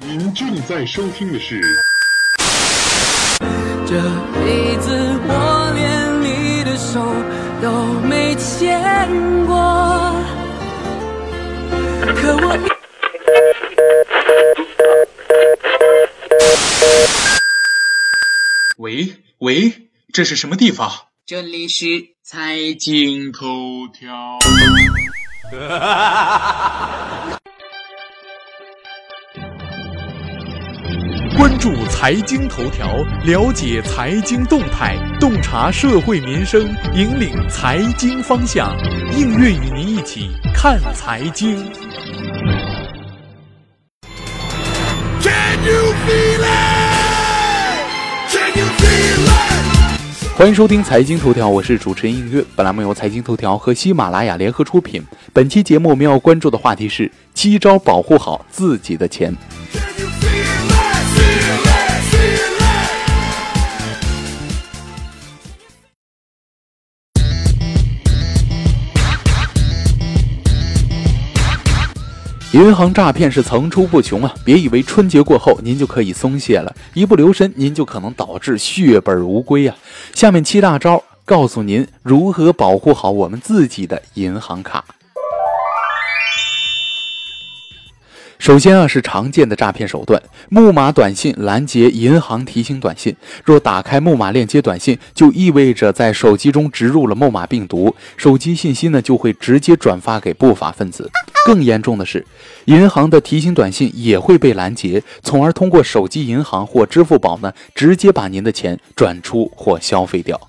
您正在收听的是。 这辈子我连你的手都没牵过，可我喂，这是什么地方？ 这里是财经头条。 关注财经头条，了解财经动态，洞察社会民生，引领财经方向。映月与您一起看财经。欢迎收听财经头条，我是主持人映月。本栏目由财经头条和喜马拉雅联合出品。本期节目我们要关注的话题是7招保护好自己的钱。银行诈骗是层出不穷啊！别以为春节过后您就可以松懈了，一不留神您就可能导致血本无归啊！下面7大招告诉您如何保护好我们自己的银行卡。首先是常见的诈骗手段，木马短信拦截银行提醒短信。若打开木马链接短信，就意味着在手机中植入了木马病毒，手机信息呢就会直接转发给不法分子。更严重的是，银行的提醒短信也会被拦截，从而通过手机银行或支付宝呢，直接把您的钱转出或消费掉。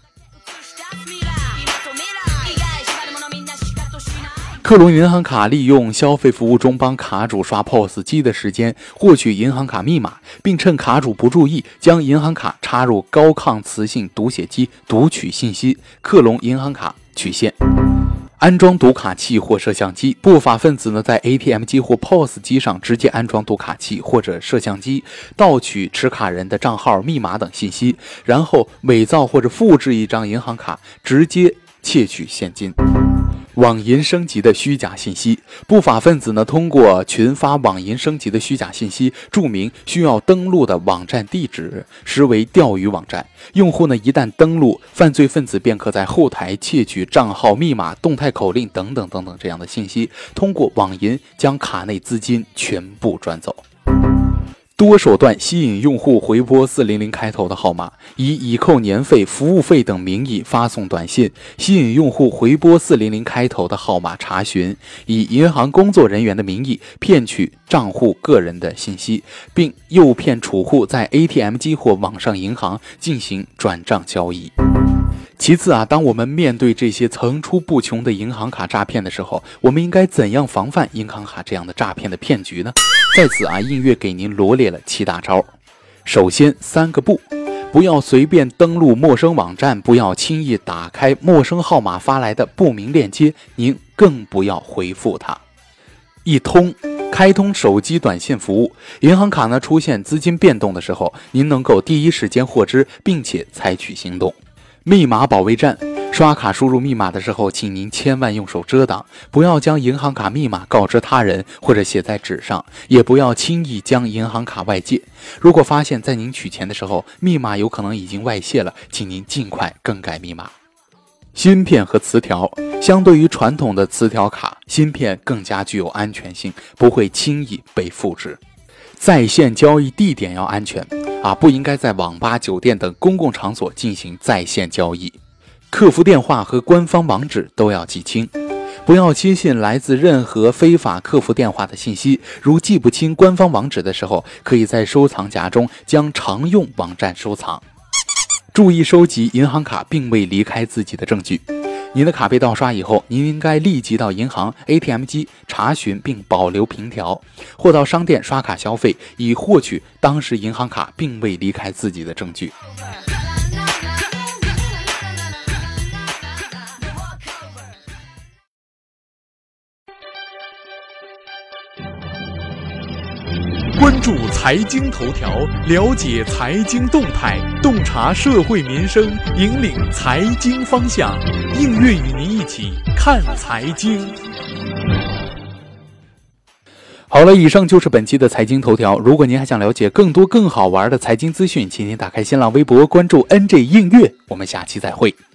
克隆银行卡利用消费服务中帮卡主刷 POS 机的时间，获取银行卡密码，并趁卡主不注意，将银行卡插入高抗磁性读写机读取信息，克隆银行卡取现。安装读卡器或摄像机，不法分子呢在 ATM 机或 POS 机上直接安装读卡器或者摄像机，盗取持卡人的账号、密码等信息，然后伪造或者复制一张银行卡，直接窃取现金。网银升级的虚假信息，不法分子呢通过群发网银升级的虚假信息，注明需要登录的网站地址，实为钓鱼网站。用户呢一旦登录，犯罪分子便可在后台窃取账号、密码、动态口令等等这样的信息，通过网银将卡内资金全部转走。多手段吸引用户回拨400开头的号码，以已扣年费、服务费等名义发送短信，吸引用户回拨400开头的号码查询，以银行工作人员的名义骗取账户个人的信息，并诱骗储户在 ATM 机或网上银行进行转账交易。其次当我们面对这些层出不穷的银行卡诈骗的时候，我们应该怎样防范银行卡这样的诈骗的骗局呢？在此映月给您罗列了7大招。首先3个不，不要随便登录陌生网站，不要轻易打开陌生号码发来的不明链接，您更不要回复它。一通，开通手机短信服务，银行卡呢出现资金变动的时候，您能够第一时间获知，并且采取行动。密码保卫战，刷卡输入密码的时候，请您千万用手遮挡，不要将银行卡密码告知他人或者写在纸上，也不要轻易将银行卡外借。如果发现在您取钱的时候，密码有可能已经外泄了，请您尽快更改密码。芯片和磁条，相对于传统的磁条卡，芯片更加具有安全性，不会轻易被复制。在线交易地点要安全不应该在网吧、酒店等公共场所进行在线交易。客服电话和官方网址都要记清，不要轻信来自任何非法客服电话的信息。如记不清官方网址的时候，可以在收藏夹中将常用网站收藏。注意收集银行卡并未离开自己的证据。您的卡被盗刷以后，您应该立即到银行 ATM 机查询并保留凭条，或到商店刷卡消费，以获取当时银行卡并未离开自己的证据。关注财经头条，了解财经动态，洞察社会民生，引领财经方向。映月与您一起看财经。 好了，以上就是本期的财经头条。如果您还想了解更多更好玩的财经资讯，请您打开新浪微博关注 NJ 映月。我们下期再会。